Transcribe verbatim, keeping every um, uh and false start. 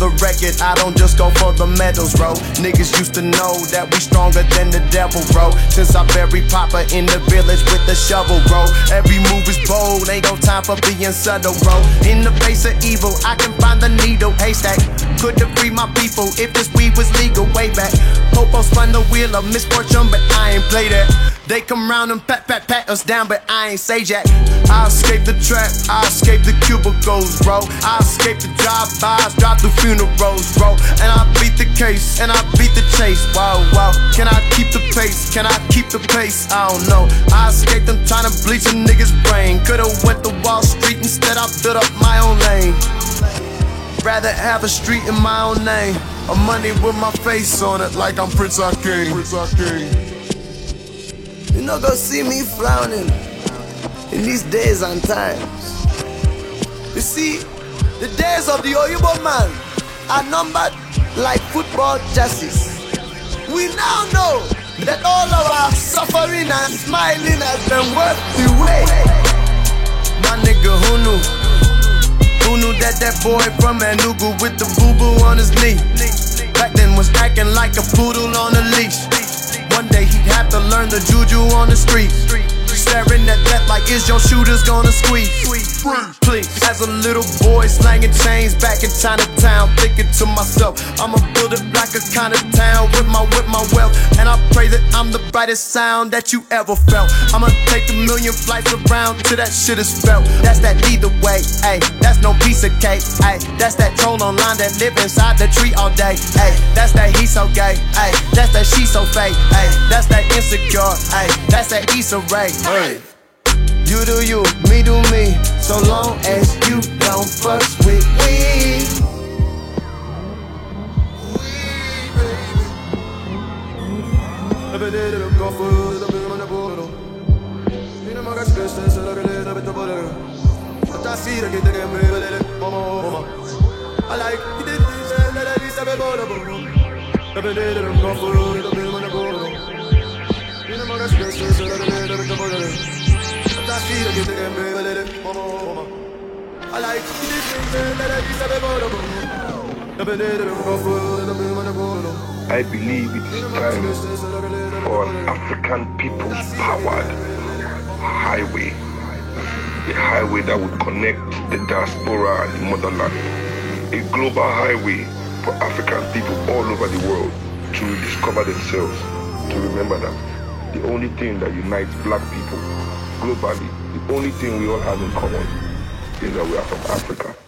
the record, I don't just go for the medals, bro. Niggas used to know that we stronger than the devil, bro. Since I buried Papa in the village with the shovel, bro. Every move is bold, ain't no time for being subtle, bro. In the face of evil, I can find the needle haystack. Could've freed my people if this weed was legal way back. Popo spun the wheel of misfortune, but I ain't play that. They come round and pat, pat, pat us down, but I ain't say jack. I escaped the trap, I escaped the cubicles, bro. I escaped the drive-bys, drive through funerals, bro. And I beat the case, and I beat the chase. Wow, wow. Can I keep the pace? Can I keep the pace? I don't know. I escaped them trying to bleach a nigga's brain. Could've went to Wall Street, instead I built up my own lane. Rather have a street in my own name, or money with my face on it, like I'm Prince Hakeem. Prince Hakeem. You not gonna see me frowning in these days and times. You see, the days of the Oyibo man are numbered like football jerseys. We now know that all of our suffering and smiling has been worth the wait. My nigga, who knew? Who knew that that boy from Enugu with the boo-boo on his knee back then was acting like a poodle on a leash? One day he'd have to learn the juju on the street, staring at that like, is your shooters gonna squeeze? Please. As a little boy slanging chains back in Chinatown, thinking to myself, I'ma build it like a kind of town with my with my wealth, and I pray that I'm the brightest sound that you ever felt. I'ma take a million flights around till that shit is felt. That's that either way, ayy. That's no piece of cake, ayy. That's that troll online that live inside the tree all day, ayy. That's that he so gay, ayy. That's that she so fake, ayy. That's that insecure, ayy. That's that Issa Rae, ayy. You do you, me do me, so long as you don't fuss with me. I like I believe it is time for an African people's powered highway, a highway that would connect the diaspora and the motherland, a global highway for African people all over the world to rediscover themselves, to remember that the only thing that unites black people globally, the only thing we all have in common is that we are from Africa.